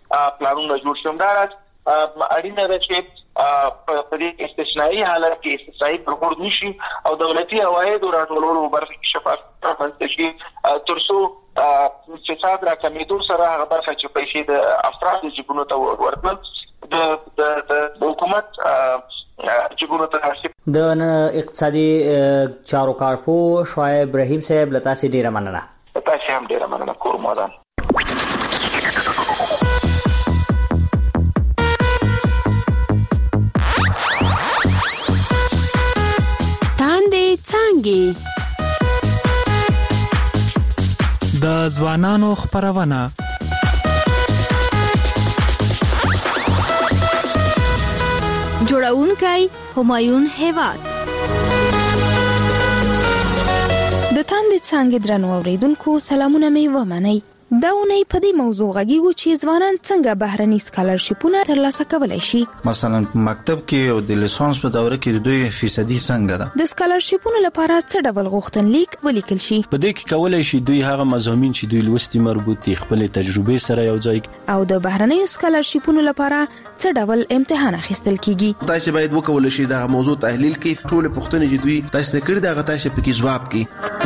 پلانونه جوړ شوم. دا اړینه ده چې په دې استثنایی حالت کې استثنایی پروګرام نشي او دولتي عواید راټولولو برخه کې شفافیت رامنځته شي ترڅو فساد راکمېدو سره هغه برخه چې پیسې د افرادو جیبونو ته ورتلل د حکومت جیبونو ته راشي. د اقتصادي چارو کارپوه شعیب رحیم صاحب له تاسو ډیره مننه. تاسو هم ډیره مننه کوم ودان. د ځوانانو خپرونه جوړونکی همایون هیواد. د تاندې څانګې درنو اوریدونکو سلامونه مې ومنئ. دا اونۍ په دې موضوع غږیږو چې ځوانان څنګه بهرني سکالرشیپونه ترلاسه کولی شي. مثلا په مکتب کې او د لیسانس په دوره کې 2% څنګه ده. د سکالرشیپونو لپاره څه ډول غوښتنلیک ولیکل شي. په دې کې کولای شي دوی هغه مضامین چې دوی لوستي مربوط دي خپل تجربې سره یو ځای او د بهرني سکالرشیپونو لپاره څه ډول امتحان اخیستل کیږي. تاسو باید وکولای شي دا موضوع تحلیل کړئ ټول پوښتنې چې دوی تاسو نه کړی دا تاسو په کې جواب کړئ.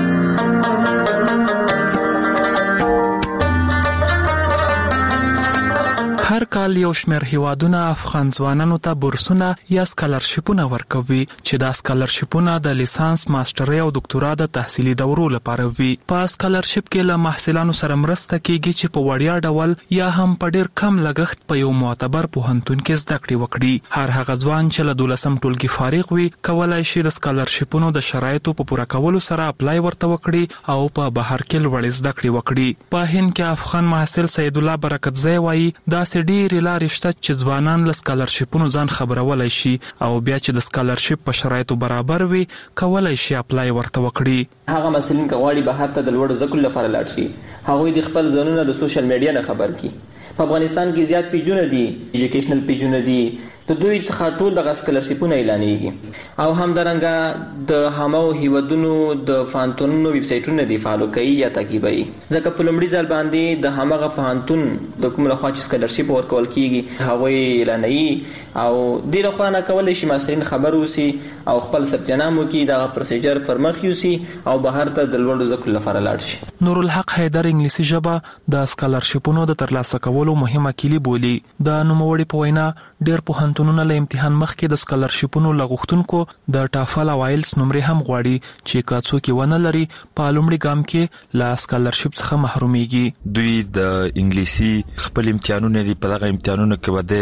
هر کال یو شمېر هیوادونه افغان ځوانانو ته بورسونه یا سکالرشیپونه ورکوي چې دا سکالرشیپونه د لیسانس، ماسترۍ او دکتورا د تحصیلي دورو لپاره وي. په سکالرشیپ کې له محصلانو سره مرسته کیږي چې په وړیا ډول یا هم په ډیر کم لګښت په یو معتبر پوهنتون کې زده کړې وکړي. هر هغه ځوان چې له 12م ټولګي فارغ وي کولای شي د سکالرشیپونو د شرایطو په پوره کولو سره اپلای ورته وکړي او په بهر کې لوړې زده کړې وکړي. په هند کې افغان محصل سید الله برکتزی وایي دا ډېرې لارې شته چې ځوانان له سکالرشیپونو ځان خبرولای شي او بیا چې د سکالرشیپ په شرایطو برابر وي کولای شي اپلای ورته وکړي. هغه مسلمان کواړي بهر ته د لوړ زده کړو لپاره لاړ شي هغوی د خپل ځانونه د سوشل میډیا نه خبر کړي. په افغانستان کې زیات پیجونه دي، ایجوکیشنل پیجونه دي، د دوی څخه ټول د سکالرشیپونه اعلانېږي او همدارنګه د همو هیوادونو د فانتونونو ویب سایټونه دي فالو کوي یا تعقیبوي. ځکه په لومړي ځل باندې د همغه فانتون د کوم لخوا چې سکالرشیپ ورکول کیږي هغوی اعلانوي او دې لخوا نه کولی شي محصلین خبر اوسي او خپل ثبت نام وکړي، دغه پروسیجر پر مخ یوسي او بهر ته د لوړو زده کړو لپاره لاړ شي. نورالحق حیدر انګلیسي ژبه د سکالرشیپونو د ترلاسه کولو مهمه کلی بولي. د نوموړي په وینا ډېر پوهنتونونه له امتحان مخکې د سکالرشیپونو لغوښتونکو د ټافل او آیلس نمرې هم غواړي چې که څوک یې ونه لري په لومړي ګام کې له سکالرشیپ څخه محرومیږي. دوی د انګلیسي خپل امتحانونه دي، په دغه امتحانونو کې به د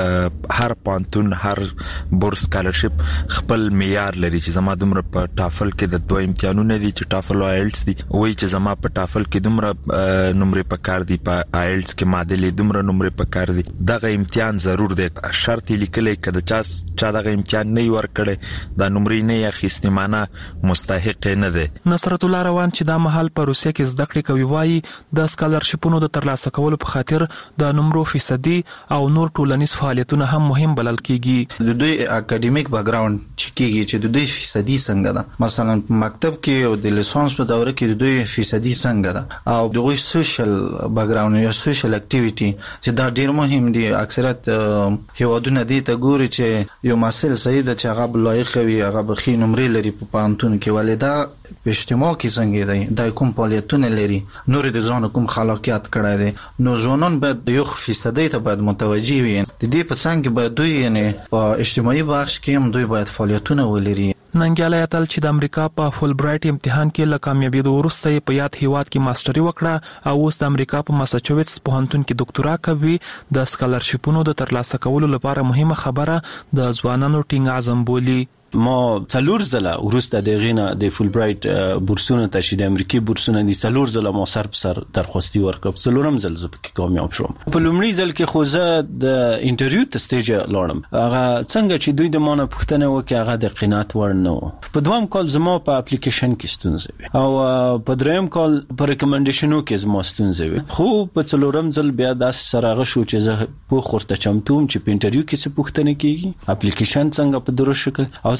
هر پوهنتون هر بورس سکالرشیپ خپل معیار لري چې زما دومره په ټافل کې د دوه امتحانونه دي چې ټافل او آیلس دي، وایي چې زما په ټافل کې دومره نمرې پکار دي، په آیلس کې معادلې دومره نمرې پکار دي. دغه امتحان ضرور دی، شرط لیکلی که د چا دغه امتحان نه ورکړي دا نمرې نه اخیستې معنی مستحق نه دی. نصرت الله روان چې دا مهال په روسیه کې زده کړې کوي وایي د سکالرشیپونو د ترلاسه کولو په خاطر د نمرو فیصدي او نور ټولنیز فعالیتونه هم مهم بلل کیږي. د دوی اکیډمیک بیکګراوند چې کیږي چې د دوی فیصدي څنګه ده، مثلا په مکتب کې او د لیسانس په دوره کې د دوی فیصدي څنګه ده او دغه سوشل بیکګراوند یا سوشل اکټیویټي چې دا ډیر مهم دي. اکثریت هیوادونه دي ته ګوري چې یو محصل صحیح ده چې هغه لایق وي، هغه بخي نمرې لري په پانتون کې، ولې دا په اجتماع کې څنګه دی، دا کوم فعالیتونه لري، نور د ځان کوم خلاقیت کړی دی. نو ځوانان باید یو فیصدي ته باید متوجي وي. د دې په څنګ کې باید دوی یعنی په اجتماعي بخش کې هم دوی باید فعالیتونه ولري. ننګیالی اتل چې د امریکا په فول برایټ امتحان کې له کامیابېدو وروسته په یاد هیواد کې ماستري وکړه او اوس د امریکا په ماساچوټس پوهنتون کې دکتورا کوي. د سکالرشیپونو د ترلاسه کولو لپاره مهمه خبره د ځوانانو ټینګ عزم بولي. ما څلور ځله وروسته د غینه د فول برایټ بورسونه ته چې د امریکای بورسونه دي څلور ځله ما سر په سر درخواستي ورکړم، څلورم ځل زه پکې کامیاب شوم. په لومړي ځل کې خو زه د انټرویو ته سټیج لاړم، هغه څنګه چې دوی د مانه پوښتنه وکړه هغه د قناعت وړ نه و. په دویم کال زما په اپلیکیشن کې ستونزه وي او په دریم کال په ریکمنډیشنو کې زما ستونزه وي، خو په څلورم ځل بیا داسې سره هغه شو چې زه په خورته چمتوم چې په انټرویو کې څه پوښتنه کیږي، اپلیکیشن څنګه په درست شکل او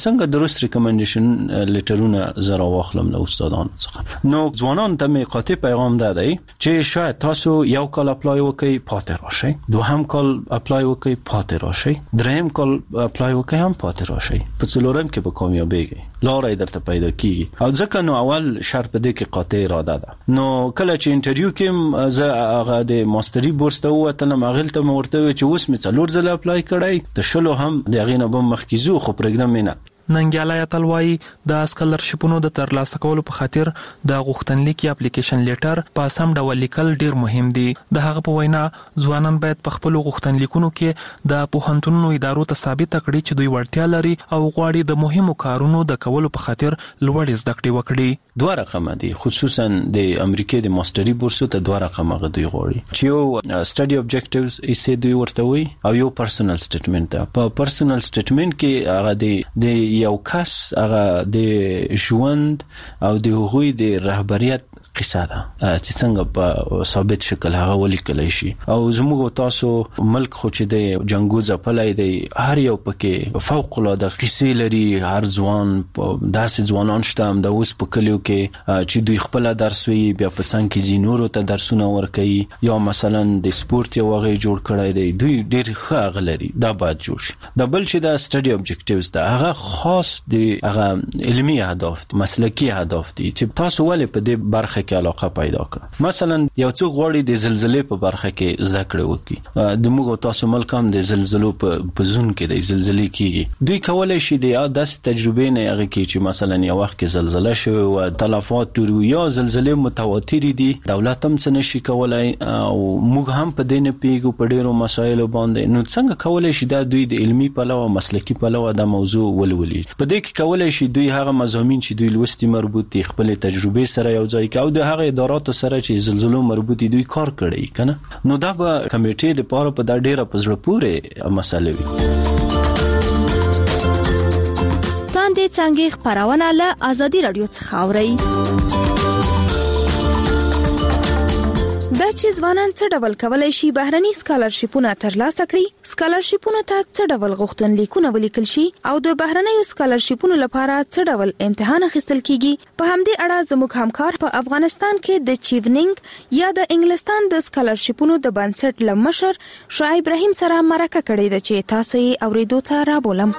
څنګه درست ریکمنډیشن لیټرونه زرا واخلم له استادانو څخه. نو ځوانان ته مې قاطع پیغام دی چې شاید تاسو یو کال اپلای وکړئ پاتې راشئ، دوهم کال اپلای وکړئ پاتې راشئ، دریم کال اپلای وکړئ هم پاتې راشئ، په څلورم کې به کامیابیږئ، لاره درته پیدا کیږي. او ځکه نو اول شرط دې کې قاطع اراده ده. نو کله چې انټرویو کې زه هغه د ماستری بورس ته ووتلم، هغه ته مې ورته چې اوس مې 4 ځله اپلای کړی، د شلو هم د هغې نه به مخکې ځو، خو پرېږدم یې نه. ننګیالی اتلوایي د سکالرشپونو د ترلاسه کولو په خاطر د غوښتنلیک یا اپلیکیشن لیټر په سم ډول لیکل ډیر مهم دي. د هغه په وینا ځوانان باید په خپل غوښتنلیکونو کې د پوهنتونونو ادارو ته ثابت کړي چې دوی وړتیا لري او غواړي د مهمو کارونو د کولو په خاطر لوړ زده کړې وکړي. دوه رقمه دي، خصوصا د امریکای د ماستری بورسو ته دوه رقمه غوډي غوړي چې یو سټډي اوبجیکټیوز یې دوی ورته وي او یو پرسونل سټیټمنټ ده. په پرسونل سټیټمنټ کې هغه د یو کس هغه د ژوند او د هغوی د رهبریت قصه ده چې څنګه په ثابت شکل هغه ولیکل شي. او زموږ تاسو ملک خو چې د جنگو ځپلای دی، هر یو پکې فوق العاده قصې لري. هر ځوان داسې ځوانان شته هم د اوس په کلیو کې چې دوی خپل درس وي، بیا په څنګ کې زینورو ته درسونه ورکوي، یا مثلا د سپورت یو هغه جوړ کړی دی، دوی ډېر ښه هغه لري، دا باید جوړ شي. د بل چې د سټډي اوبجیکټیوز ده، هغه خاص د هغه علمي اهداف، مسلکي اهداف دي چې تاسو ولې په دې برخه کې علاقه پیدا کړه. مثلا یو څوک غواړي د زلزلې په برخه کې زده کړه وکړي، د موږ تاسو ملک هم د زلزلو په زون کې د زلزلې کیږي، دوی کولای شي د داسې تجربې نه هغه کې چې مثلا یو وخت کې زلزلہ شوه او تلفات ټول یا زلزلې متواتر دي، دولت هم څه نشي کولای او موږ هم په دې نه پیګو په ډیرو مسایلو باندې. نو څنګه کولای شي دا دوی د علمي پلوه مسلکي پلوه د موضوع ولولي؟ په دې کې کولای شي دوی هغه مضامین چې دوی لوستي مربوط دي خپل تجربې سره یو ځای کوي، د هغه اداراتو سره چې زلزلو مربوط دوی کار کړی کنه. نو دا به کمیټې د پاره په دا ډیره پزړه پورې مسله وي. تاندې څنګه خبرونه له ازادي رادیو څخه اوري. دا چې ځوانان څه ډول کولای شي بهرني سکالرشپونه ترلاسه کړي، سکالرشپونه ته څه ډول غوښتنلیکونه ولیکل شي او د بهرنیو سکالرشپونو لپاره څه ډول امتحان اخیستل کیږي، په همدې اړه زموږ همکار په افغانستان کې د چیونینګ یا د انګلستان د سکالرشپونو د بنسټ لمشر شعیب ابراهیم سره مرکه کړې ده چې تاسو یې اوریدو ته رابولم.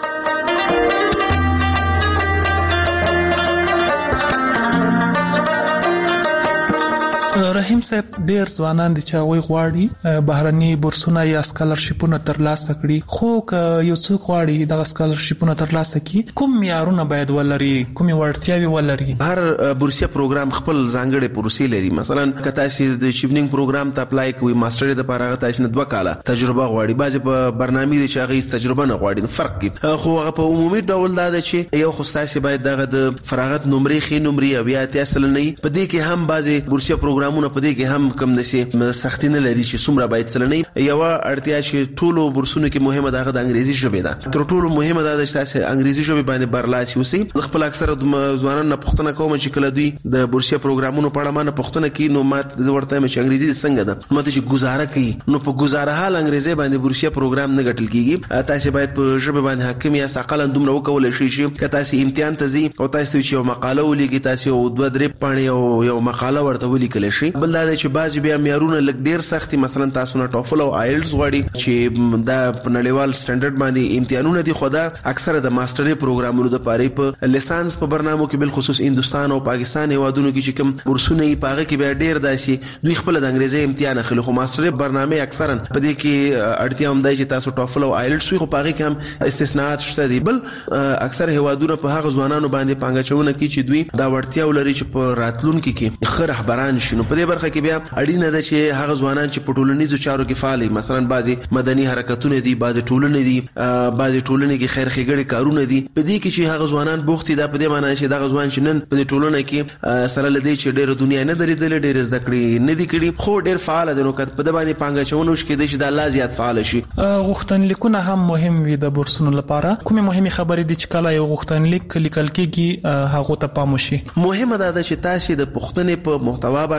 رحیم صاحب، ډیر ځوانان دي چې هغه غواړي بهرني بورسونه یا سکالرشپونه ترلاسه کړي، خو که یو څوک غواړي د سکالرشپونه ترلاسه کړي، کوم معیارونه باید ولري، کوم وړتیاوې ولري؟ هر بورسیه پروګرام خپل ځانګړي پروسې لري. مثلا که تاسو د چیونینګ پروګرام ته اپلای کوئ، ماستر د لپاره تاسو نه 2 کاله تجربه غواړي، بعضې په برنامه دي چې هغه تجربه نه غواړي، فرق کوي. خو هغه په عمومي ډول دا ده چې یو خو تاسو باید دغه د فراغت نمرې خې نمرې او یا تاسو نه په دې کې هم بعضې بورسیه پروګرامونه په دې کې هم کم نشي سختي نه لري چې څومره باید څلنې. یو اړتیا چې ټولو بورسونو کې مهمه ده د انګریزي ژبه ده، تر ټولو مهمه ده چې تاسو انګریزي ژبه باندې برلاسي اوسئ. خپل اکثره ځوانان نه پوښتنه کوم چې کله دوی د بورسیه پروګرامونو په اړه مانه پوښتنه کوي، نو ماته د ورته چې انګریزي څنګه ده، ماته چې گزاره کوي، نو په گزاره حال انګریزي باندې بورسیه پروګرام نه ګټل کیږي. تاسو باید په ژبه باندې حاکم یا اقل دومره وکولای شئ چې تاسو امتحان ته ځئ او تاسو چې یو مقاله ولیکئ، تاسو 2-3 پاڼې او یو مقاله ورته ولیکل شي. بل دا چې بعض بیا معیارونه لږ ډیر سختي، مثلا تاسو نه ټوفل او آیلټس غواړي چې دا په نړیوال سټانډرډ باندې امتحانونه دي، خو دا اکثره د ماستري پروګرامونو د پاره په لیسانس په برنامو کې بل خصوص هندستان او پاکستان هیوادونو کې چې کوم بورسونه یې پاغه کې بیا ډیر داسي دوی خپل د انګریزي امتحان اخلي، خو ماستري برنامه اکثرا په دې کې اړتیا هم دی چې تاسو ټوفل او آیلټس وي، خو پاغه کې هم استثناءات شته دي. بل اکثر هیوادونو په هغه ځوانانو باندې پانګچونه کوي چې دوی دا وړتیا ولري چې په راتلونکو کې ښه رهبران شي. نو په دې برخه کې بیا اړینه ده چې هغه ځوانان چې په ټولنیزو چارو کې فعال دي، مثلا بعضي مدني حرکتونه دي، بعضي ټولنې دي، بعضي ټولنې کې خیر ښېګڼې کارونه دي، په دې کې چې هغه ځوانان بوخت دي، دا په دې معنی چې دا ځوان چې نن په دې ټولنه کې سره لدی چې ډېر دنیا نه درېدل، ډېر زده کړې نه دي کړي، خو ډېر فعال دي، نو کله په دې باندې پانګچونه وشي کې د الله زیات فعال شي. غوښتنلیکونه هم مهم وي د بورسونو لپاره. کومه مهمه خبرې دي چې کله یو غوښتنلیک لیکل کېږي هغه ته پام وشي؟ مهمه ده چې تاسو د پښتنې په محتوا باندې په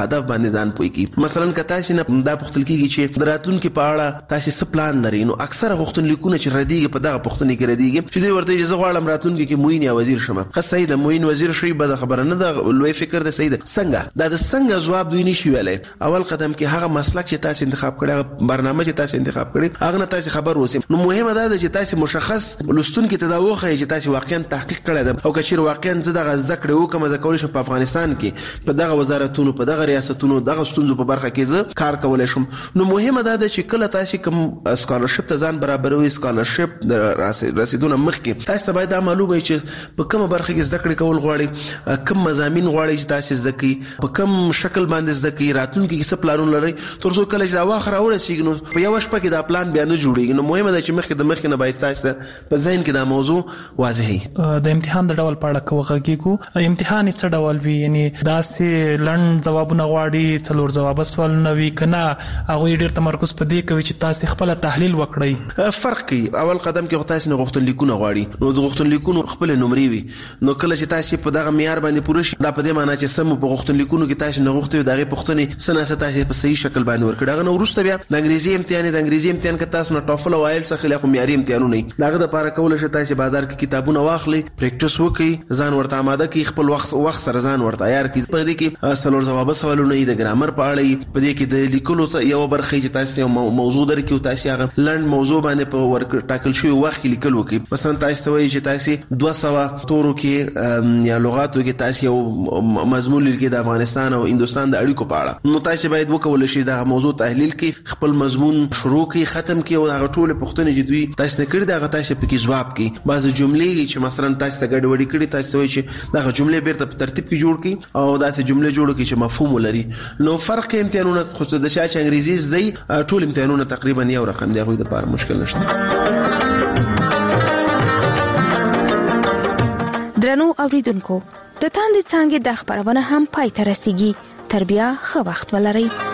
هدف باندې ځان پوي کی. مثلا که تاسو نه دا پوښتل کیږي چې د راتلونکو په اړه تاسو څه پلان لرئ، نو اکثره غوښتنلیکونه چې ردیږي په دغه پوښتنې کې ردیږي چې دوی ورته زه غواړم راتلونکو کې موین یا وزیر شم. صحیح ده، موین وزیر شي به خبره نه ده، لوی فکر ده. صحیح ده، څنګه دا د څنګه جواب دوی نشي ویلای. اول قدم کې هغه مسلک چې تاسو انتخاب کړی، برنامه چې تاسو انتخاب کړی، هغه نه تاسو خبر اوسئ. نو مهمه ده چې تاسو مشخص لستونکو ته دا وښایئ چې تاسو واقعا تحقیق کړی ده، او که چیرې واقعا زه دغه زده کړې وکم زه کولی شم په افغانستان کې په دغه وزارتونو، په دغه ریاستونو، دغه ستونزو په برخه کې زه کار کولی شم. نو مهمه ده چې کله تاسو کوم سکالرشپ ته ځان برابروي، سکالرشپ د رسیدونه مخکې تاسو باید دا معلومه چې په کومه برخه کې زده کړې کول غواړئ، کوم مضامین غواړئ چې تاسو زده کړئ، په کوم شکل باندې زده کړئ، راتلونکي کې څه پلانونه لرئ، تر څو کله چې دا واخره ورسیږي نو په یو شپه کې دا پلان بیا نه جوړیږي. نو مهمه ده چې مخکې نه باید تاسو په ذهن کې دا موضوع واضح وي. د امتحان د ډول په اړه کوغږیږو، امتحان څه ډول وي؟ یعنی داسې لنډ جوابونه غواړي، څلور جواب سوالونه وي کنه هغه ډیر تمرکز په دې کوي چې تاسو خپل تحلیل وکړئ؟ فرق کوي. اول قدم کې تاسو نه غوښتنلیکونه غواړي، نو د غوښتنلیکونو خپل نمرې وي. نو کله چې تاسو په دغه معیار باندې پوره شي، دا په دې معنی چې سم په غوښتنلیکونو کې تاسو نه غوښتي دغه پوښتنې سناسه تاسو په صحیح شکل باندې ورکړي. هغه نو وروسته بیا د انګریزي امتحان کې تاسو نه ټافل او آیلټس اخلي، خو معیاري امتحانونه نه. دغه د لپاره کول شي تاسو بازار کې کتابونه واخلي، پریکټیس وکړي، ځان ورته آماده کړئ، خپل وخت سره ځان ورته عیار کړئ. په دې کې څلور جواب سوالونه د ګرامر په اړه، په دې کې د لیکلو یو برخه چې تاسو موضوع درکې او تاسو هغه لنډ موضوع باندې په ورک ټاکل شوی وخت کې لیکل وکړي. مثلا تاسو وایي چې تاسو 200 تورو کې یا لغاتو کې تاسو یو مضمون لیکي د افغانستان او هندستان د اړیکو په اړه، نو تاسو باید وکول شي دا موضوع تحلیل کړئ، خپل مضمون شروع کړئ، ختم کړئ، او هغه ټول پوښتنې چې دوی تاسو نه کړې دا تاسو په کې جواب کړئ. بعض جملې چې مثلا تاسو ته ګډوډي کړي، تاسو وایي چې دا جملې بیرته په ترتیب کې جوړ کړئ او دا جملې جوړ کړئ چې مفهوم ولري. نو فرق کې امتحانونه خو د شاشه انګریزي زی ټول امتحانونه تقریبا یو رقم دی، غوې د لپاره مشکل نشته. درنو اوریدونکو، د تاندې څانګې د خبرونه هم پای ته رسیږي. تر بیا ښه وخت ولرئ.